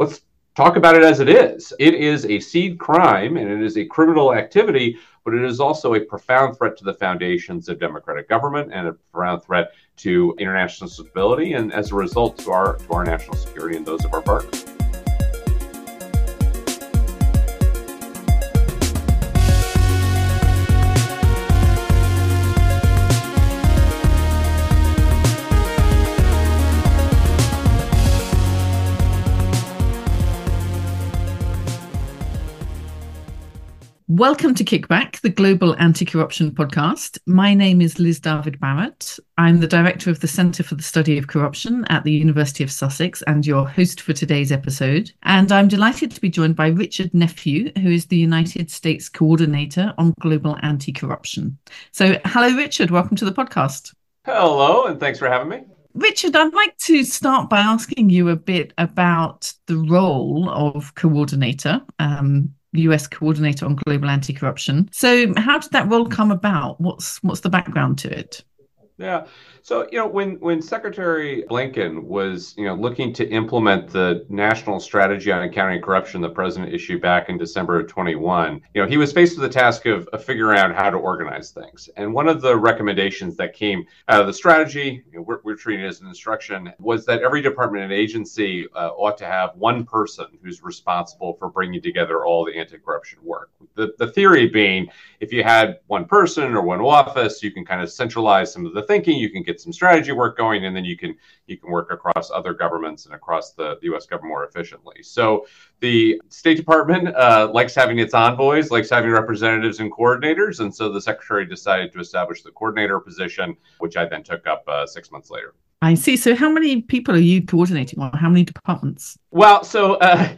let's talk about it as it is. It is a seed crime and it is a criminal activity, but it is also a profound threat to the foundations of democratic government and a profound threat to international stability and, as a result, to our national security and those of our partners. Welcome to Kickback, the Global Anti-Corruption Podcast. My name is Liz David-Barrett. I'm the Director of the Centre for the Study of Corruption at the University of Sussex and your host for today's episode. And I'm delighted to be joined by Richard Nephew, who is the United States Coordinator on Global Anti-Corruption. So, hello, Richard. Welcome to the podcast. Hello, and thanks for having me. Richard, I'd like to start by asking you a bit about the role of coordinator, US Coordinator on Global Anti-Corruption. So how did that role come about? What's the background to it? Yeah. So, when Secretary Blinken was, looking to implement the national strategy on countering corruption the president issued back in December of 21, he was faced with the task of figuring out how to organize things. And one of the recommendations that came out of the strategy, we're treating it as an instruction, was that every department and agency ought to have one person who's responsible for bringing together all the anti-corruption work. The theory being, if you had one person or one office, you can kind of centralize some of the thinking, you can get some strategy work going, and then you can work across other governments and across the U.S. government more efficiently. So the State Department likes having its envoys, likes having representatives and coordinators, and so the Secretary decided to establish the coordinator position, which I then took up 6 months later. I see. So how many people are you coordinating on? How many departments? Well, so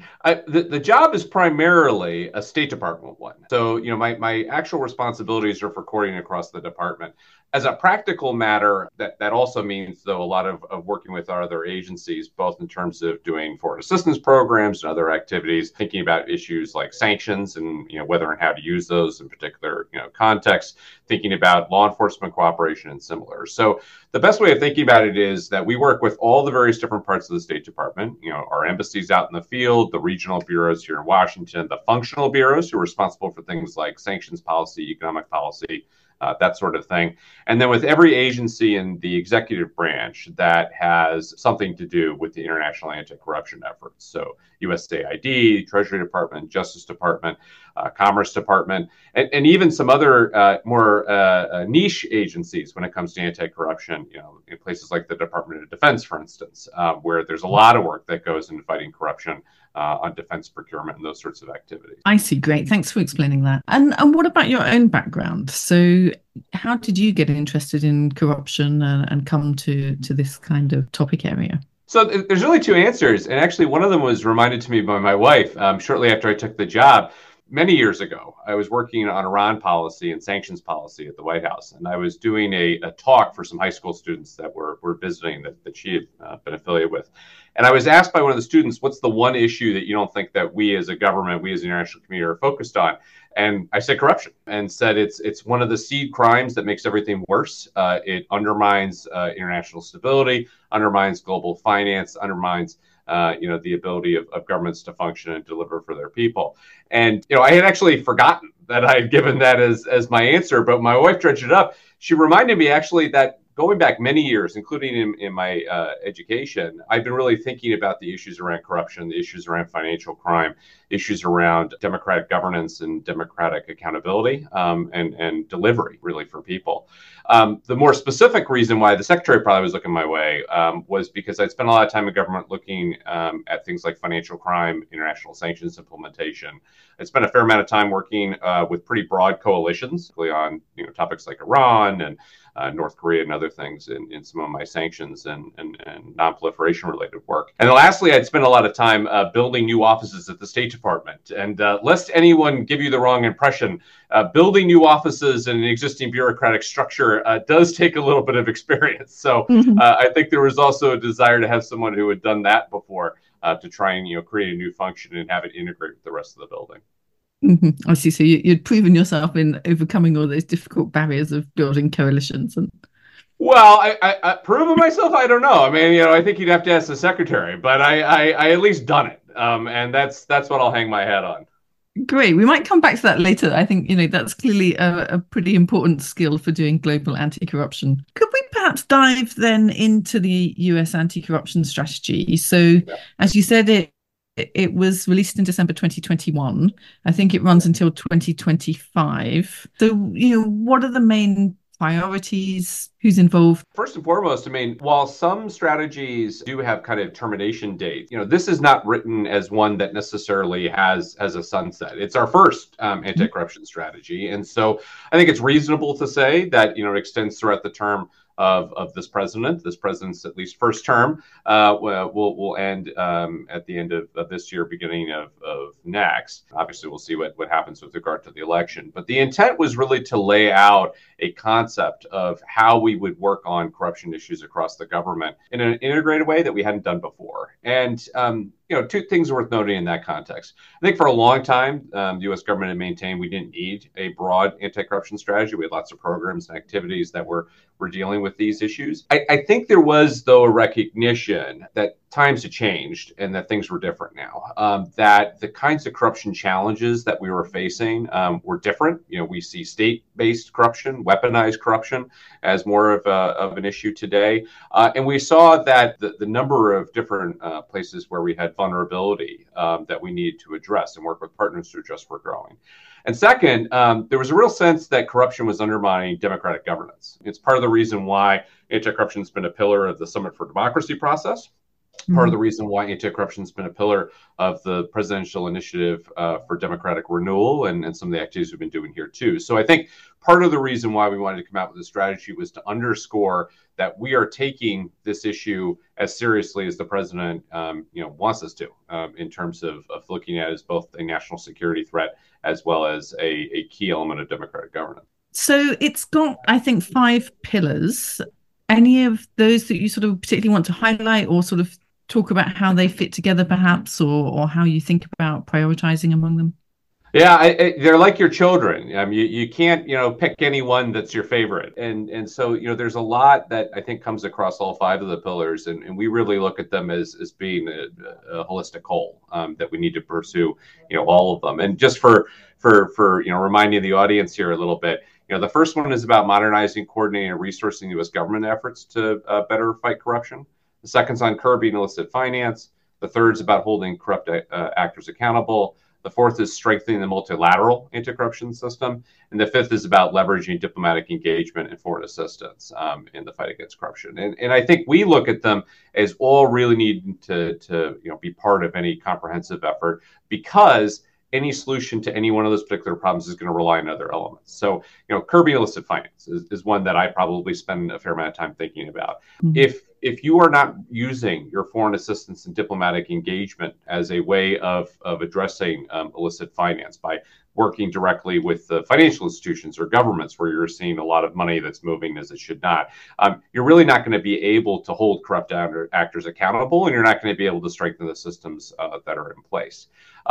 the job is primarily a State Department one. So, my actual responsibilities are for coordinating across the department. As a practical matter, that also means, though, a lot of working with our other agencies, both in terms of doing foreign assistance programs and other activities, thinking about issues like sanctions and, whether and how to use those in particular, contexts, thinking about law enforcement cooperation and similar. So the best way of thinking about it is that we work with all the various different parts of the State Department, our embassies out in the field, the regional bureaus here in Washington, the functional bureaus who are responsible for things like sanctions policy, economic policy, that sort of thing. And then with every agency in the executive branch that has something to do with the international anti-corruption efforts. So USAID, Treasury Department, Justice Department, Commerce Department, and even some other more niche agencies when it comes to anti-corruption, in places like the Department of Defense, for instance, where there's a lot of work that goes into fighting corruption on defense procurement and those sorts of activities. I see. Great. Thanks for explaining that. And what about your own background? So how did you get interested in corruption and come to this kind of topic area? So there's really two answers. And actually, one of them was reminded to me by my wife shortly after I took the job. Many years ago, I was working on Iran policy and sanctions policy at the White House, and I was doing a talk for some high school students that were visiting that she had been affiliated with. And I was asked by one of the students, what's the one issue that you don't think that we as a government, we as the international community are focused on? And I said corruption, and said it's one of the seed crimes that makes everything worse. It undermines international stability, undermines global finance, undermines the ability of governments to function and deliver for their people. And, I had actually forgotten that I had given that as my answer, but my wife dredged it up. She reminded me actually that going back many years, including in my education, I've been really thinking about the issues around corruption, the issues around financial crime, issues around democratic governance and democratic accountability and delivery, really, for people. The more specific reason why the Secretary probably was looking my way was because I'd spent a lot of time in government looking at things like financial crime, international sanctions implementation. I spent a fair amount of time working with pretty broad coalitions, on topics like Iran and North Korea and other things in some of my sanctions and non-proliferation related work. And then lastly, I'd spent a lot of time building new offices at the State Department. And lest anyone give you the wrong impression, building new offices in an existing bureaucratic structure does take a little bit of experience. So I think there was also a desire to have someone who had done that before to try and create a new function and have it integrate with the rest of the building. Mm-hmm. I see. So you'd proven yourself in overcoming all those difficult barriers of building coalitions. Well, I proven myself, I don't know. I mean, I think you'd have to ask the secretary, but I at least done it. And that's what I'll hang my hat on. Great. We might come back to that later. I think, that's clearly a pretty important skill for doing global anti-corruption. Could we perhaps dive then into the US anti-corruption strategy? So, Yeah. as you said, it was released in December 2021. I think it runs until 2025. So, what are the main priorities? Who's involved? First and foremost, while some strategies do have kind of termination dates, this is not written as one that necessarily has a sunset. It's our first anti-corruption strategy, and so I think it's reasonable to say that it extends throughout the term of this president. This president's at least first term will end at the end of this year, beginning of next. Obviously, we'll see what happens with regard to the election. But the intent was really to lay out a concept of how we would work on corruption issues across the government in an integrated way that we hadn't done before. And two things worth noting in that context. I think for a long time, the U.S. government had maintained we didn't need a broad anti-corruption strategy. We had lots of programs and activities that were dealing with these issues. I think there was, though, a recognition that times had changed and that things were different now, that the kinds of corruption challenges that we were facing were different. We see state-based corruption, weaponized corruption as more of an issue today. And we saw that the number of different places where we had vulnerability that we needed to address and work with partners to address were growing. And second, there was a real sense that corruption was undermining democratic governance. It's part of the reason why anti-corruption has been a pillar of the Summit for Democracy process. Part of the reason why anti-corruption has been a pillar of the presidential initiative for democratic renewal and some of the activities we've been doing here too. So I think part of the reason why we wanted to come out with this strategy was to underscore that we are taking this issue as seriously as the president wants us to in terms of looking at it as both a national security threat as well as a key element of democratic governance. So it's got, I think, 5 pillars. Any of those that you sort of particularly want to highlight or sort of talk about how they fit together, perhaps, or how you think about prioritizing among them? Yeah, they're like your children. You can't, pick any one that's your favorite. And so, there's a lot that I think comes across all 5 of the pillars. And we really look at them as being a holistic whole that we need to pursue, all of them. And just for reminding the audience here a little bit, the first one is about modernizing, coordinating, and resourcing U.S. government efforts to better fight corruption. The second's on curbing illicit finance. The third's about holding corrupt actors accountable. The fourth is strengthening the multilateral anti-corruption system. And the fifth is about leveraging diplomatic engagement and foreign assistance in the fight against corruption. And I think we look at them as all really needing to be part of any comprehensive effort, because any solution to any one of those particular problems is going to rely on other elements. So, curbing illicit finance is one that I probably spend a fair amount of time thinking about. Mm-hmm. If you are not using your foreign assistance and diplomatic engagement as a way of addressing illicit finance by working directly with the financial institutions or governments where you're seeing a lot of money that's moving as it should not, you're really not going to be able to hold corrupt actors accountable, and you're not going to be able to strengthen the systems that are in place.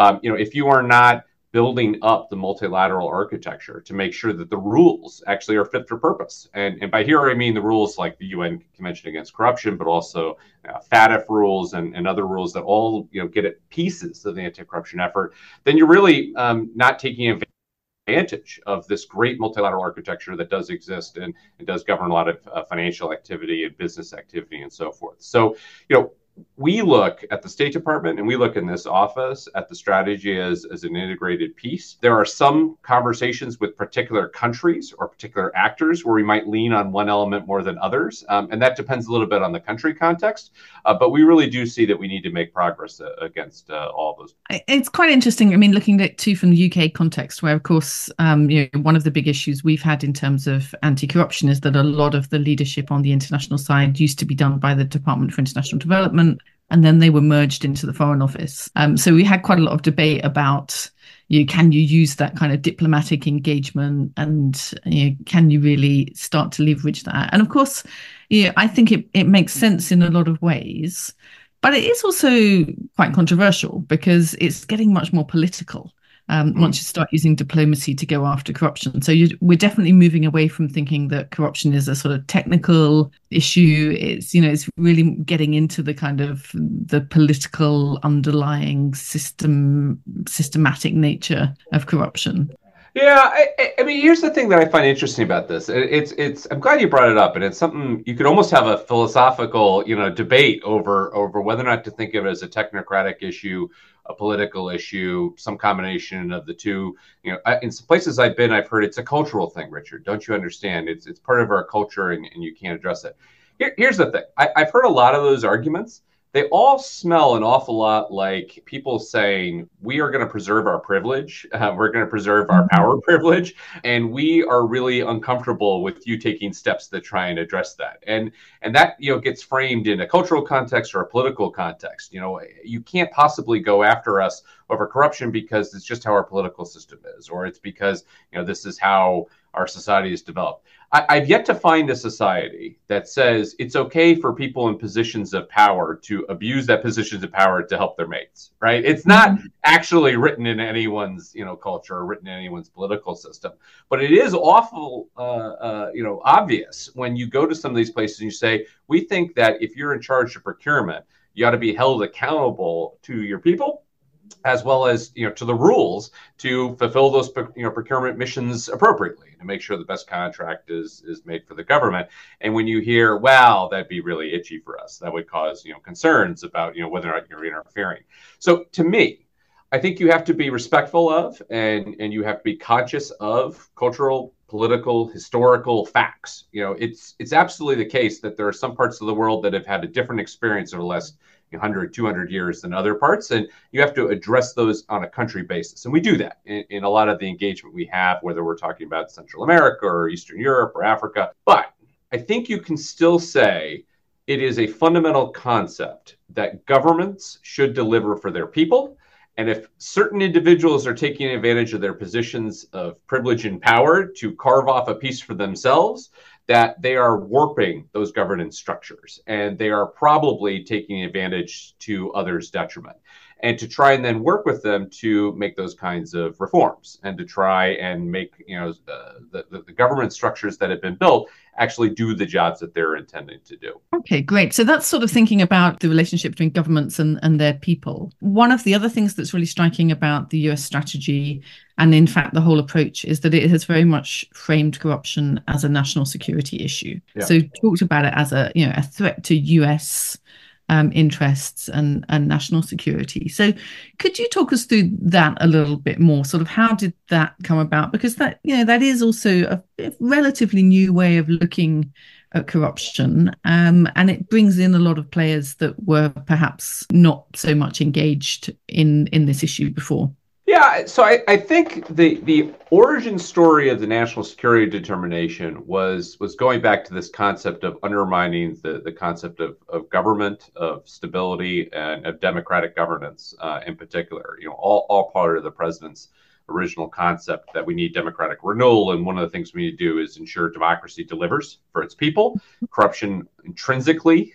If you are not building up the multilateral architecture to make sure that the rules actually are fit for purpose. And by here, I mean the rules like the UN Convention Against Corruption, but also FATF rules and other rules that all get at pieces of the anti-corruption effort, then you're really not taking advantage of this great multilateral architecture that does exist and does govern a lot of financial activity and business activity and so forth. So, we look at the State Department and we look in this office at the strategy as an integrated piece. There are some conversations with particular countries or particular actors where we might lean on one element more than others. And that depends a little bit on the country context. But we really do see that we need to make progress against all of those. It's quite interesting. Looking at it too from the UK context, where, of course, one of the big issues we've had in terms of anti-corruption is that a lot of the leadership on the international side used to be done by the Department for International Development, and then they were merged into the Foreign Office. So we had quite a lot of debate about, can you use that kind of diplomatic engagement, and can you really start to leverage that? And of course, I think it makes sense in a lot of ways, but it is also quite controversial because it's getting much more political. once you start using diplomacy to go after corruption. So we're definitely moving away from thinking that corruption is a sort of technical issue. It's really getting into the kind of the political underlying systematic nature of corruption. Yeah, I mean, here's the thing that I find interesting about this. I'm glad you brought it up, and it's something you could almost have a philosophical, debate over whether or not to think of it as a technocratic issue, a political issue, some combination of the two. In some places I've been, I've heard it's a cultural thing. Richard, don't you understand? It's part of our culture, and you can't address it. Here's the thing. I've heard a lot of those arguments. They all smell an awful lot like people saying, we are going to preserve our privilege. We're going to preserve our power privilege. And we are really uncomfortable with you taking steps that try and address that. And that, gets framed in a cultural context or a political context. You can't possibly go after us over corruption because it's just how our political system is, or it's because, this is how our society is developed. I've yet to find a society that says it's okay for people in positions of power to abuse that positions of power to help their mates, right? It's not actually written in anyone's, culture or written in anyone's political system. But it is awful, obvious when you go to some of these places and you say, we think that if you're in charge of procurement, you ought to be held accountable to your people, as well as to the rules to fulfill those procurement missions appropriately, to make sure the best contract is made for the government. And when you hear, wow, that'd be really itchy for us, that would cause concerns about whether or not you're interfering. So to me, I think you have to be respectful of and you have to be conscious of cultural, political, historical facts. It's absolutely the case that there are some parts of the world that have had a different experience over the last 100, 200 years than other parts. And you have to address those on a country basis. And we do that in a lot of the engagement we have, whether we're talking about Central America or Eastern Europe or Africa. But I think you can still say it is a fundamental concept that governments should deliver for their people. And if certain individuals are taking advantage of their positions of privilege and power to carve off a piece for themselves, that they are warping those governance structures and they are probably taking advantage to others' detriment. And to try and then work with them to make those kinds of reforms and to try and make the government structures that have been built actually do the jobs that they're intending to do. Okay, great. So that's sort of thinking about the relationship between governments and their people. One of the other things that's really striking about the US strategy, and in fact the whole approach, is that it has very much framed corruption as a national security issue. Yeah. So talked about it as a threat to US interests and national security. So could you talk us through that a little bit more? Sort of how did that come about? Because that is also a relatively new way of looking at corruption, and it brings in a lot of players that were perhaps not so much engaged in this issue before. Yeah, so I think the origin story of the national security determination was going back to this concept of undermining the concept of government, of stability, and of democratic governance in particular. All part of the president's original concept that we need democratic renewal, and one of the things we need to do is ensure democracy delivers for its people. Corruption intrinsically,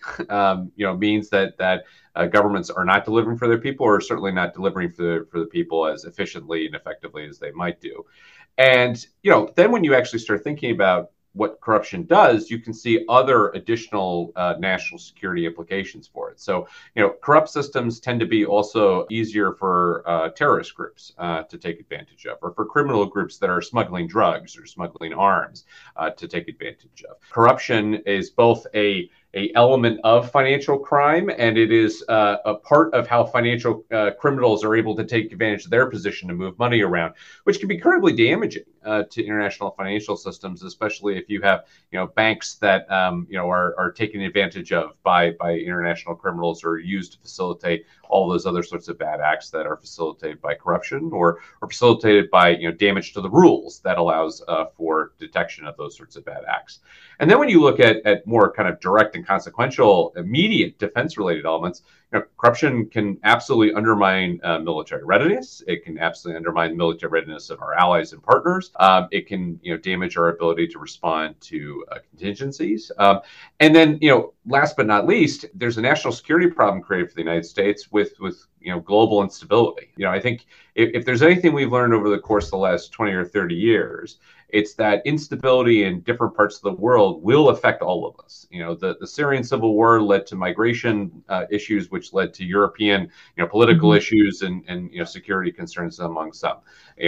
means that governments are not delivering for their people, or certainly not delivering for the people as efficiently and effectively as they might do. And then when you actually start thinking about what corruption does, you can see other additional national security implications for it. So, corrupt systems tend to be also easier for terrorist groups to take advantage of, or for criminal groups that are smuggling drugs or smuggling arms to take advantage of. Corruption is both a element of financial crime, and it is a part of how financial criminals are able to take advantage of their position to move money around, which can be incredibly damaging to international financial systems, especially if you have banks that are taken advantage of by international criminals, or used to facilitate all those other sorts of bad acts that are facilitated by corruption, or facilitated by damage to the rules that allows for detection of those sorts of bad acts. And then when you look at more kind of direct and consequential, immediate defense-related elements, corruption can absolutely undermine military readiness. It can absolutely undermine the military readiness of our allies and partners. It can, damage our ability to respond to contingencies. And then, last but not least, there's a national security problem created for the United States with global instability. I think if there's anything we've learned over the course of the last 20 or 30 years, it's that instability in different parts of the world will affect all of us. The Syrian civil war led to migration issues, which led to European, political issues and security concerns among some.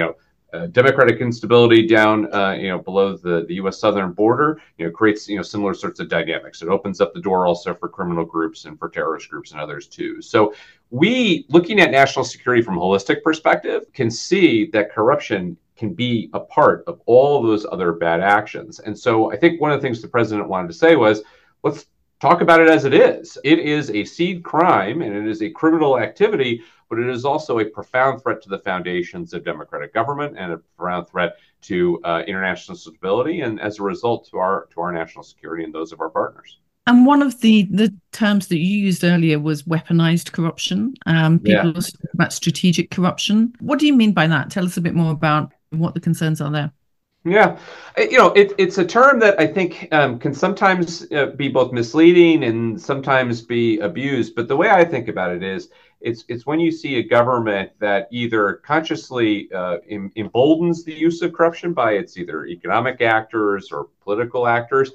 Democratic instability down, below the U.S. southern border, creates, similar sorts of dynamics. It opens up the door also for criminal groups and for terrorist groups and others too. So we, looking at national security from a holistic perspective, can see that corruption can be a part of all of those other bad actions. And so I think one of the things the president wanted to say was, let's talk about it as it is. It is a seed crime and it is a criminal activity, but it is also a profound threat to the foundations of democratic government and a profound threat to international stability, and as a result to our national security and those of our partners. And one of the terms that you used earlier was weaponized corruption. People also talk about strategic corruption. What do you mean by that? Tell us a bit more about what the concerns are there. Yeah, it's a term that I think can sometimes be both misleading and sometimes be abused. But the way I think about it is, it's when you see a government that either consciously emboldens the use of corruption by its either economic actors or political actors,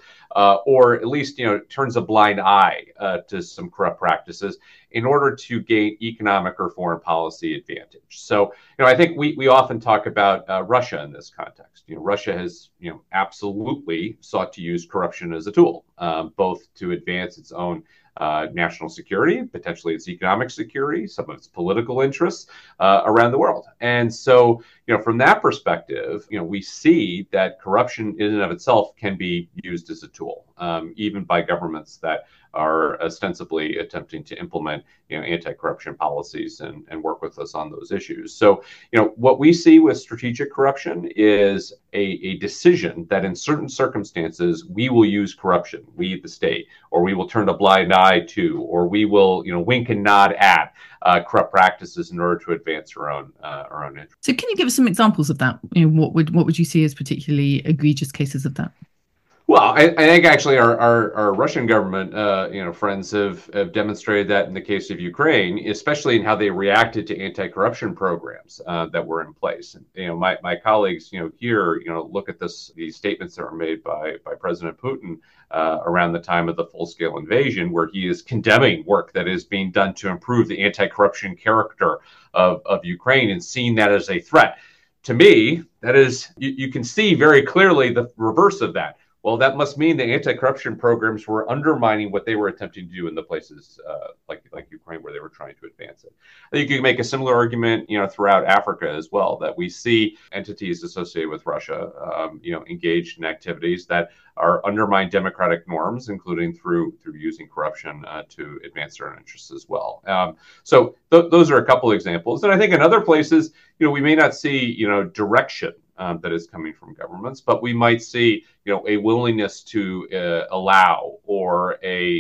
or at least turns a blind eye to some corrupt practices in order to gain economic or foreign policy advantage. So I think we often talk about Russia in this context. Russia has absolutely sought to use corruption as a tool, both to advance its own national security, potentially its economic security, some of its political interests around the world. And so, from that perspective, we see that corruption in and of itself can be used as a tool, even by governments that are ostensibly attempting to implement, anti-corruption policies and work with us on those issues. So, what we see with strategic corruption is a decision that in certain circumstances, we will use corruption, we the state, or we will turn a blind eye to, or we will, wink and nod at corrupt practices in order to advance our own interests. So can you give us some examples of that? What would you see as particularly egregious cases of that? Well, I think actually our Russian government, friends have demonstrated that in the case of Ukraine, especially in how they reacted to anti-corruption programs that were in place. And, my colleagues, here, look at these statements that were made by President Putin around the time of the full-scale invasion, where he is condemning work that is being done to improve the anti-corruption character of Ukraine and seeing that as a threat. To me, that is, you can see very clearly the reverse of that. Well, that must mean the anti-corruption programs were undermining what they were attempting to do in the places like Ukraine where they were trying to advance it. I think you can make a similar argument, throughout Africa as well, that we see entities associated with Russia, engaged in activities that are undermine democratic norms, including through using corruption to advance their own interests as well. So those are a couple of examples. And I think in other places, we may not see, direction that is coming from governments, but we might see, a willingness to allow, or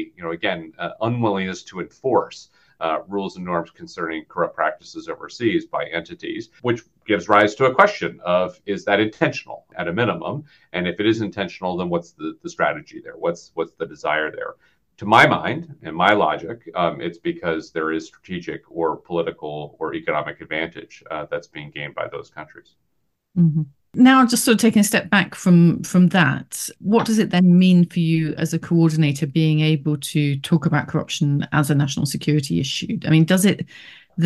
unwillingness to enforce rules and norms concerning corrupt practices overseas by entities, which gives rise to a question of, is that intentional at a minimum? And if it is intentional, then what's the strategy there? What's the desire there? To my mind and my logic, it's because there is strategic or political or economic advantage that's being gained by those countries. Mm-hmm. Now, just sort of taking a step back from that, what does it then mean for you as a coordinator being able to talk about corruption as a national security issue? I mean, is it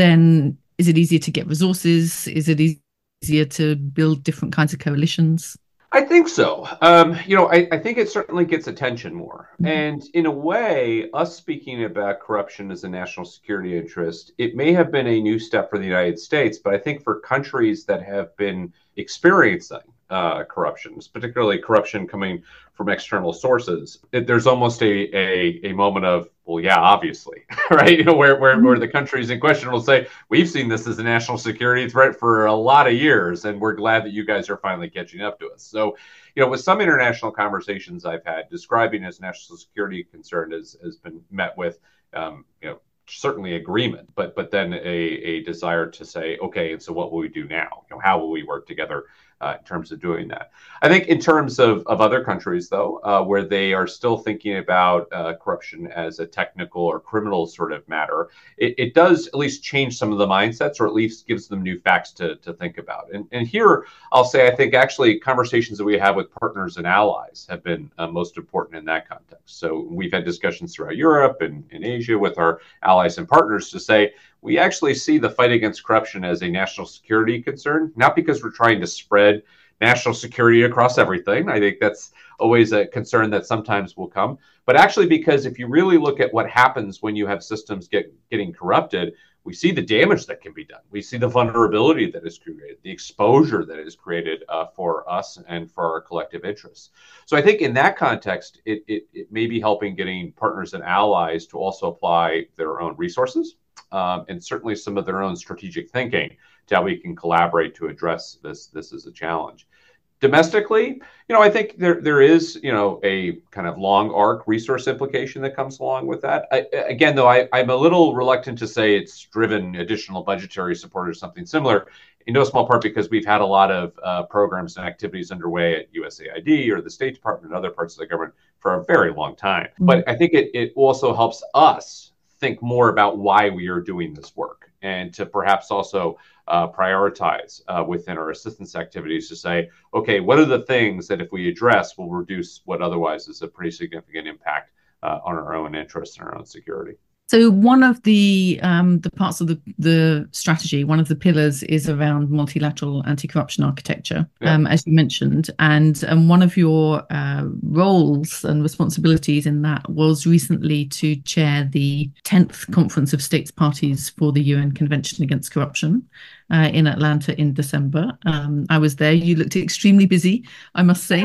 easier to get resources? Is it easier to build different kinds of coalitions? I think so. I think it certainly gets attention more. And in a way, us speaking about corruption as a national security interest, it may have been a new step for the United States, but I think for countries that have been experiencing corruption, particularly corruption coming from external sources, there's almost a moment of, well, yeah, obviously, right? Where the countries in question will say, we've seen this as a national security threat for a lot of years, and we're glad that you guys are finally catching up to us. So, with some international conversations I've had, describing as national security concern has been met with, certainly agreement, but then a desire to say, okay, and so what will we do now? How will we work together in terms of doing that. I think in terms of other countries, though, where they are still thinking about corruption as a technical or criminal sort of matter, it does at least change some of the mindsets, or at least gives them new facts to think about. And here, I'll say, I think actually conversations that we have with partners and allies have been most important in that context. So we've had discussions throughout Europe and in Asia with our allies and partners to say, we actually see the fight against corruption as a national security concern, not because we're trying to spread national security across everything. I think that's always a concern that sometimes will come, but actually because if you really look at what happens when you have systems getting corrupted, we see the damage that can be done. We see the vulnerability that is created, the exposure that is created for us and for our collective interests. So I think in that context, it may be helping getting partners and allies to also apply their own resources, and certainly some of their own strategic thinking to how we can collaborate to address this as a challenge. Domestically, I think there is, a kind of long arc resource implication that comes along with that. Again, though, I'm a little reluctant to say it's driven additional budgetary support or something similar, in no small part because we've had a lot of programs and activities underway at USAID or the State Department and other parts of the government for a very long time. But I think it also helps us think more about why we are doing this work, and to perhaps also prioritize within our assistance activities to say, okay, what are the things that if we address will reduce what otherwise is a pretty significant impact on our own interests and our own security. So one of the parts of the strategy, one of the pillars is around multilateral anti-corruption architecture, as you mentioned, and one of your roles and responsibilities in that was recently to chair the 10th Conference of States Parties for the UN Convention Against Corruption in Atlanta in December. I was there. You looked extremely busy, I must say.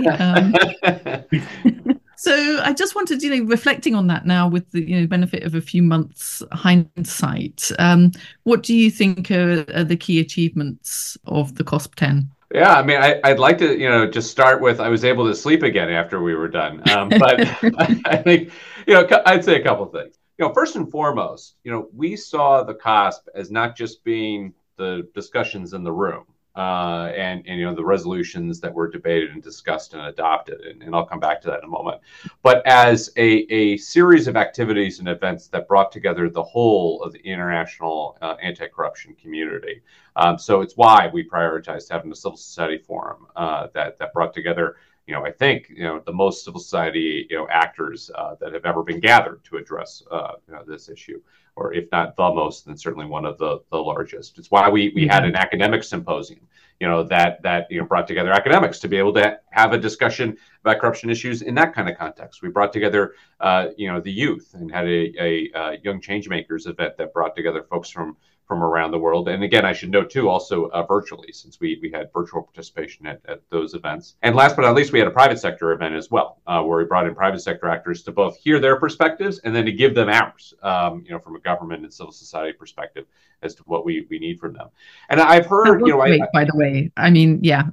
So I just wanted, reflecting on that now with the benefit of a few months hindsight, what do you think are the key achievements of the COSP10? Yeah, I mean, I'd like to, just start with, I was able to sleep again after we were done. But I think, I'd say a couple of things. First and foremost, we saw the COSP as not just being the discussions in the room. And the resolutions that were debated and discussed and adopted, and I'll come back to that in a moment, but as a series of activities and events that brought together the whole of the international anti-corruption community. So it's why we prioritized having a civil society forum that brought together, I think, the most civil society actors that have ever been gathered to address this issue. Or if not the most, then certainly one of the largest. It's why we had an academic symposium, that brought together academics to be able to have a discussion about corruption issues in that kind of context. We brought together, the youth and had a Young Changemakers event that brought together folks from around the world. And again, I should note too, also virtually, since we had virtual participation at those events. And last but not least, we had a private sector event as well, where we brought in private sector actors to both hear their perspectives and then to give them ours, from a government and civil society perspective as to what we need from them. And I've heard, great, by the way, I mean, yeah,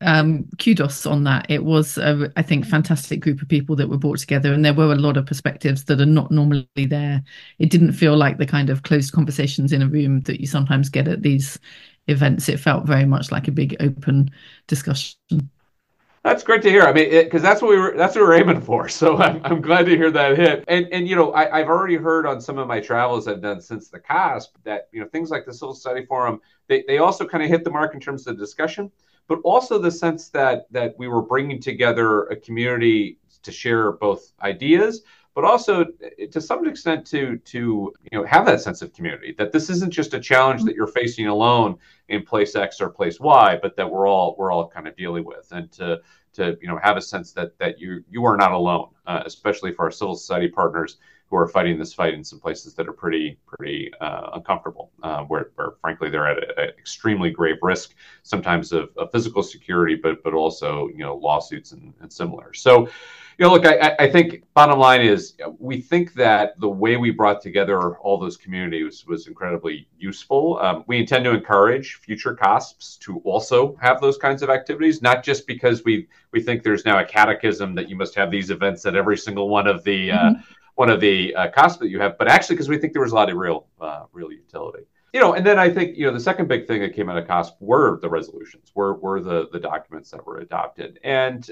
kudos on that. It was, I think, fantastic group of people that were brought together, and there were a lot of perspectives that are not normally there. It didn't feel like the kind of closed conversations in a room that you sometimes get at these events. It felt very much like a big open discussion. That's great to hear. I mean, because that's what we were aiming for. So I'm glad to hear that hit. And I've already heard on some of my travels I've done since the COSP that things like the Civil Society Forum, they also kind of hit the mark in terms of the discussion, but also the sense that we were bringing together a community to share both ideas, but also to some extent to have that sense of community, that this isn't just a challenge that you're facing alone in place X or place Y, but that we're all kind of dealing with, and to have a sense that you are not alone, especially for our civil society partners who are fighting this fight in some places that are pretty uncomfortable, where frankly they're at an extremely grave risk, sometimes of physical security, but also lawsuits and similar. So. Look, I think bottom line is we think that the way we brought together all those communities was incredibly useful. We intend to encourage future COSPs to also have those kinds of activities, not just because we think there's now a catechism that you must have these events at every single one of the COSPs that you have, but actually because we think there was a lot of real utility. And then I think, the second big thing that came out of COSP were the resolutions, were the documents that were adopted. And,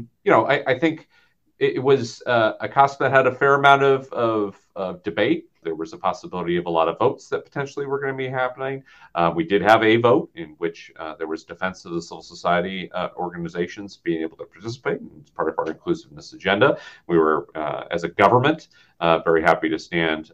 I think it was a COSP that had a fair amount of debate. There was a possibility of a lot of votes that potentially were going to be happening. We did have a vote in which there was defense of the civil society organizations being able to participate. It's part of our inclusiveness agenda. We were, as a government, very happy to stand,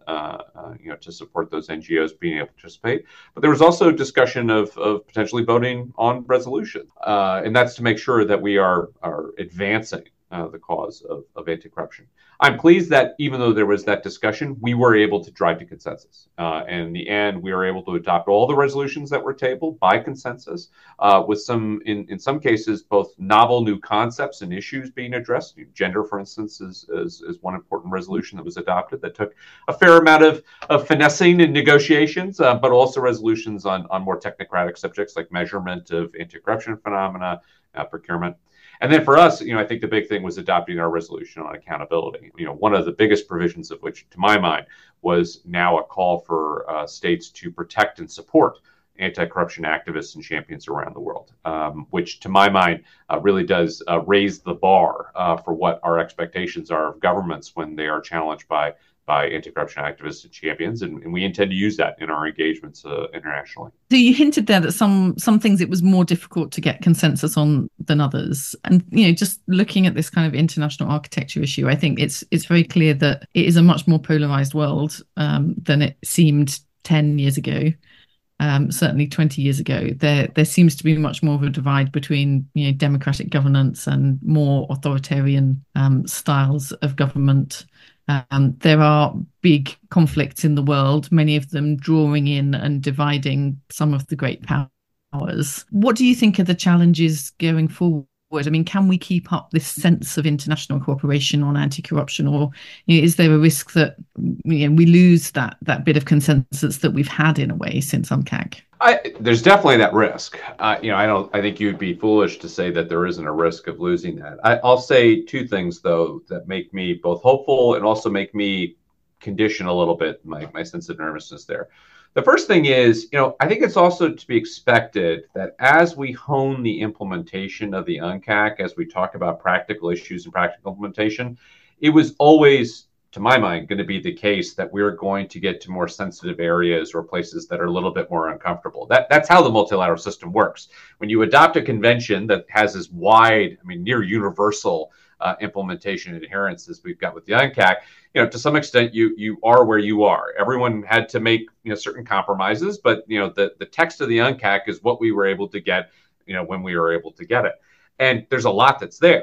to support those NGOs being able to participate. But there was also discussion of potentially voting on resolution, and that's to make sure that we are advancing the cause of anti-corruption. I'm pleased that even though there was that discussion, we were able to drive to consensus. And in the end, we were able to adopt all the resolutions that were tabled by consensus, with some, in some cases, both novel new concepts and issues being addressed. Gender, for instance, is one important resolution that was adopted that took a fair amount of finessing and negotiations, but also resolutions on more technocratic subjects like measurement of anti-corruption phenomena, procurement. And then for us, I think the big thing was adopting our resolution on accountability. One of the biggest provisions of which, to my mind, was now a call for states to protect and support anti-corruption activists and champions around the world, which, to my mind, really does raise the bar for what our expectations are of governments when they are challenged by anti-corruption activists and champions, and we intend to use that in our engagements internationally. So you hinted there that some things it was more difficult to get consensus on than others, and just looking at this kind of international architecture issue, I think it's very clear that it is a much more polarized world than it seemed 10 years ago. Certainly 20 years ago, there seems to be much more of a divide between democratic governance and more authoritarian styles of government. There are big conflicts in the world, many of them drawing in and dividing some of the great powers. What do you think are the challenges going forward? I mean, can we keep up this sense of international cooperation on anti-corruption, or is there a risk that we lose that bit of consensus that we've had in a way since UNCAC? There's definitely that risk. I think you'd be foolish to say that there isn't a risk of losing that. I'll say two things though that make me both hopeful and also make me condition a little bit my sense of nervousness there. The first thing is, I think it's also to be expected that as we hone the implementation of the UNCAC, as we talk about practical issues and practical implementation, it was always, to my mind, going to be the case that we're going to get to more sensitive areas or places that are a little bit more uncomfortable. That's how the multilateral system works. When you adopt a convention that has this wide, near universal implementation and adherence as we've got with the UNCAC, to some extent you are where you are. Everyone had to make certain compromises, but the text of the UNCAC is what we were able to get when we were able to get it. And there's a lot that's there.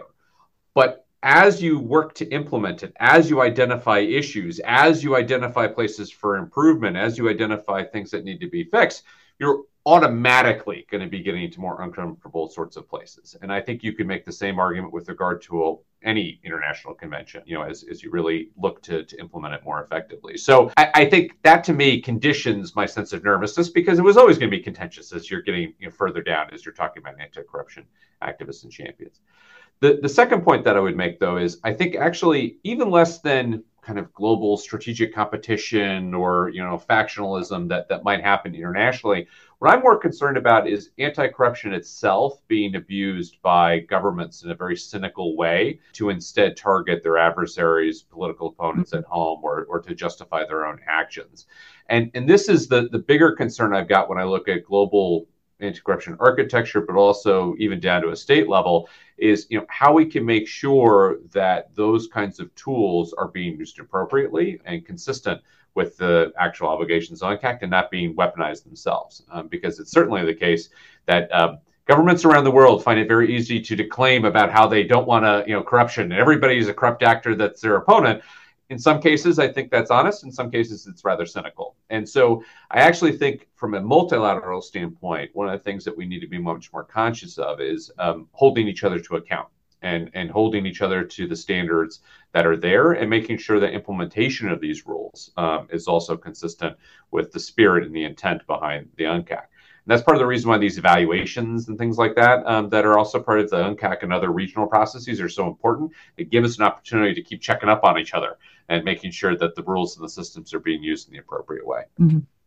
But as you work to implement it, as you identify issues, as you identify places for improvement, as you identify things that need to be fixed, you're automatically going to be getting into more uncomfortable sorts of places. And I think you can make the same argument with regard to any international convention, as you really look to implement it more effectively. So I think that, to me, conditions my sense of nervousness, because it was always going to be contentious as you're getting further down, as you're talking about anti-corruption activists and champions. The second point that I would make, though, is I think actually even less than kind of global strategic competition or factionalism that might happen internationally. What I'm more concerned about is anti-corruption itself being abused by governments in a very cynical way to instead target their adversaries, political opponents at home, or to justify their own actions. And this is the bigger concern I've got when I look at global anti-corruption architecture, but also even down to a state level, is how we can make sure that those kinds of tools are being used appropriately and consistent with the actual obligations of UNCAC and not being weaponized themselves. Because it's certainly the case that governments around the world find it very easy to declaim about how they don't want corruption, and everybody is a corrupt actor that's their opponent. In some cases, I think that's honest. In some cases, it's rather cynical. And so I actually think from a multilateral standpoint, one of the things that we need to be much more conscious of is holding each other to account and holding each other to the standards that are there, and making sure that implementation of these rules is also consistent with the spirit and the intent behind the UNCAC. And that's part of the reason why these evaluations and things like that that are also part of the UNCAC and other regional processes are so important. They give us an opportunity to keep checking up on each other and making sure that the rules and the systems are being used in the appropriate way. Mm-hmm.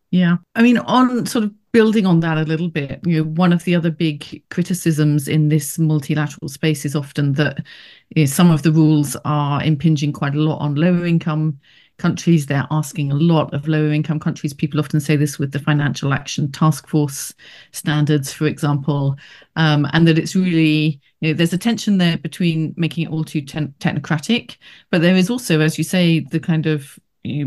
Yeah. I mean, on sort of building on that a little bit, one of the other big criticisms in this multilateral space is often that some of the rules are impinging quite a lot on lower income countries. They're asking a lot of lower income countries. People often say this with the Financial Action Task Force standards, for example, and that it's really, there's a tension there between making it all too technocratic, but there is also, as you say, the kind of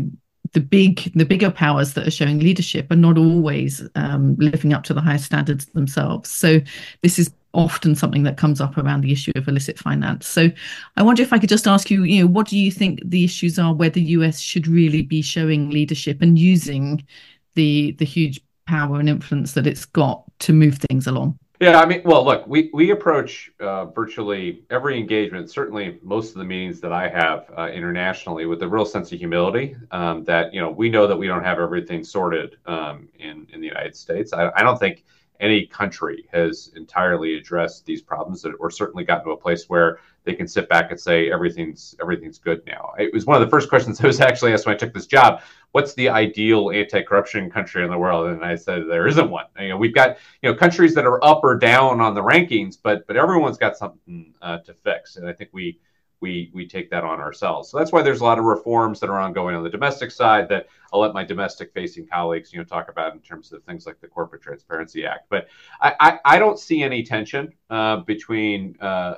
the bigger powers that are showing leadership are not always living up to the highest standards themselves. So this is often something that comes up around the issue of illicit finance. So I wonder if I could just ask you, what do you think the issues are where the US should really be showing leadership and using the huge power and influence that it's got to move things along? Yeah, I mean, well, look, we approach virtually every engagement, certainly most of the meetings that I have internationally, with a real sense of humility. That we know that we don't have everything sorted in the United States. I don't think any country has entirely addressed these problems, or certainly gotten to a place where they can sit back and say everything's good now. It was one of the first questions I was actually asked when I took this job. What's the ideal anti-corruption country in the world? And I said, there isn't one. We've got countries that are up or down on the rankings, but everyone's got something to fix. And I think we take that on ourselves. So that's why there's a lot of reforms that are ongoing on the domestic side that I'll let my domestic facing colleagues, talk about in terms of things like the Corporate Transparency Act. But I don't see any tension between,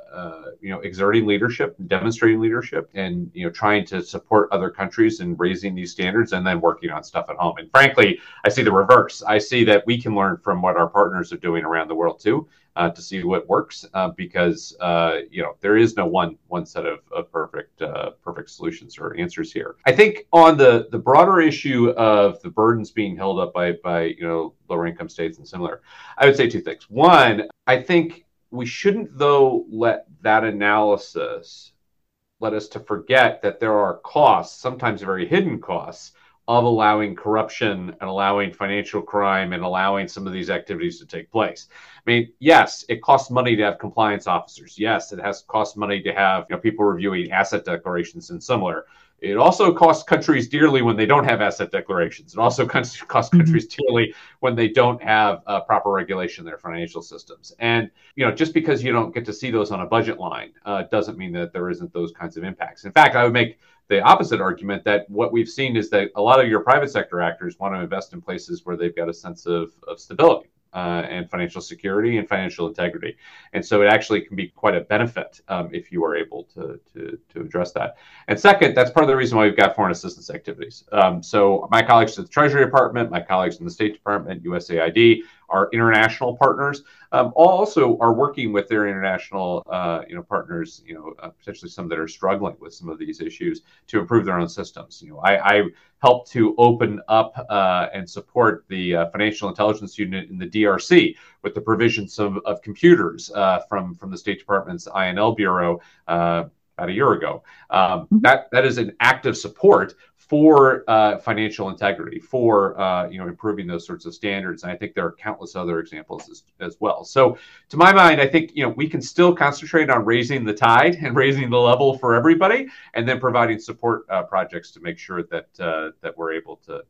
exerting leadership, demonstrating leadership, and, trying to support other countries in raising these standards and then working on stuff at home. And frankly, I see the reverse. I see that we can learn from what our partners are doing around the world too. To see what works, because there is no one set of perfect solutions or answers here. I think on the broader issue of the burdens being held up by lower income states and similar, I would say two things. One, I think we shouldn't though let that analysis let us to forget that there are costs, sometimes very hidden costs, of allowing corruption and allowing financial crime and allowing some of these activities to take place. I mean, yes, it costs money to have compliance officers. Yes, it has cost money to have people reviewing asset declarations and similar. It also costs countries dearly when they don't have asset declarations. It also costs countries dearly when they don't have proper regulation in their financial systems. And just because you don't get to see those on a budget line doesn't mean that there isn't those kinds of impacts. In fact, I would make the opposite argument that what we've seen is that a lot of your private sector actors want to invest in places where they've got a sense of stability and financial security and financial integrity. And so it actually can be quite a benefit if you are able to address that. And second, that's part of the reason why we've got foreign assistance activities. So my colleagues at the Treasury Department, my colleagues in the State Department, USAID, our international partners, also are working with their international partners, potentially some that are struggling with some of these issues, to improve their own systems. I helped to open up and support the Financial Intelligence Unit in the DRC with the provisions of computers from the State Department's INL Bureau about a year ago. That is an active support for financial integrity, for improving those sorts of standards. And I think there are countless other examples as well. So to my mind, I think we can still concentrate on raising the tide and raising the level for everybody, and then providing support projects to make sure that we're able to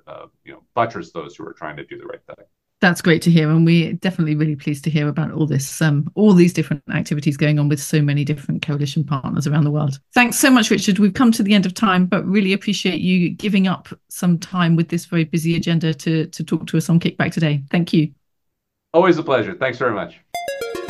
buttress those who are trying to do the right thing. That's great to hear, and we're definitely really pleased to hear about all these different activities going on with so many different coalition partners around the world. Thanks so much, Richard. We've come to the end of time, but really appreciate you giving up some time with this very busy agenda to talk to us on Kickback today. Thank you. Always a pleasure. Thanks very much.